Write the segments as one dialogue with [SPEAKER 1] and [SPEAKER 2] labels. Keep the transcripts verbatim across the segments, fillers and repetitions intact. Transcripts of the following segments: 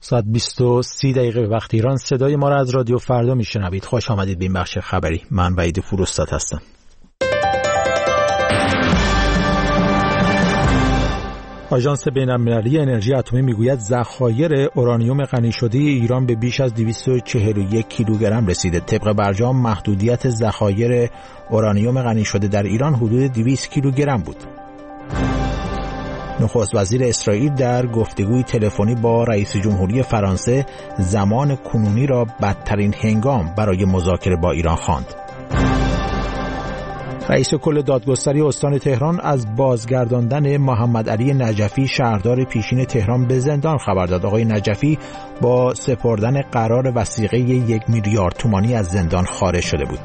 [SPEAKER 1] ساعت بیست و سی دقیقه به وقت ایران. صدای ما را از رادیو فردا میشنوید. خوش آمدید به این بخش خبری. من وحید فروستاد هستم. آژانس بین‌المللی انرژی اتمی میگوید ذخایر اورانیوم غنی شده ایران به بیش از دویست و چهل و یک کیلوگرم رسیده. طبق برجام محدودیت ذخایر اورانیوم غنی شده در ایران حدود دویست کیلوگرم بود. نخست وزیر اسرائیل در گفتگوی تلفنی با رئیس جمهوری فرانسه زمان کنونی را بدترین هنگام برای مذاکره با ایران خواند. رئیس کل دادگستری استان تهران از بازگرداندن محمد علی نجفی شهردار پیشین تهران به زندان خبر داد. آقای نجفی با سپردن قرار وثیقه یک میلیارد تومانی از زندان خارج شده بود.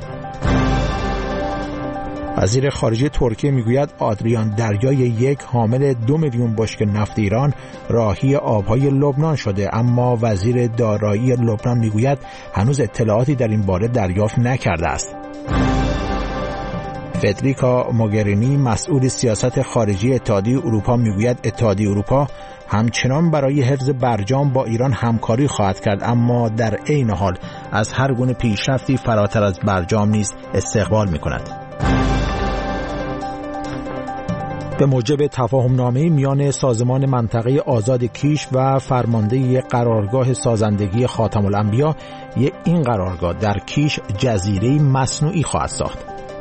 [SPEAKER 1] وزیر خارجه ترکیه میگوید آدریان دریای یک حامل دو میلیون بشکه نفت ایران راهی آبهای لبنان شده، اما وزیر دارایی لبنان میگوید هنوز اطلاعاتی در این باره دریافت نکرده است. فدریکا موگرینی مسئول سیاست خارجی اتحادیه اروپا میگوید اتحادیه اروپا همچنان برای حفظ برجام با ایران همکاری خواهد کرد، اما در عین حال از هر گونه پیشرفتی فراتر از برجام نیز استقبال میکند. به موجب تفاهم‌نامه میان سازمان منطقه آزاد کیش و فرمانده قرارگاه سازندگی خاتم الانبیا، این قرارگاه در کیش جزیره مصنوعی خواهد ساخت.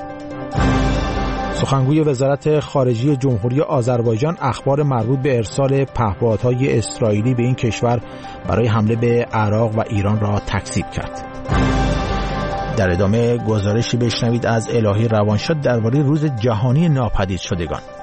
[SPEAKER 1] سخنگوی وزارت خارجه جمهوری آذربایجان اخبار مربوط به ارسال پهپادهای اسرائیلی به این کشور برای حمله به عراق و ایران را تکذیب کرد. در ادامه گزارشی بشنوید از الهی روانشاد درباره روز جهانی ناپدید شدگان.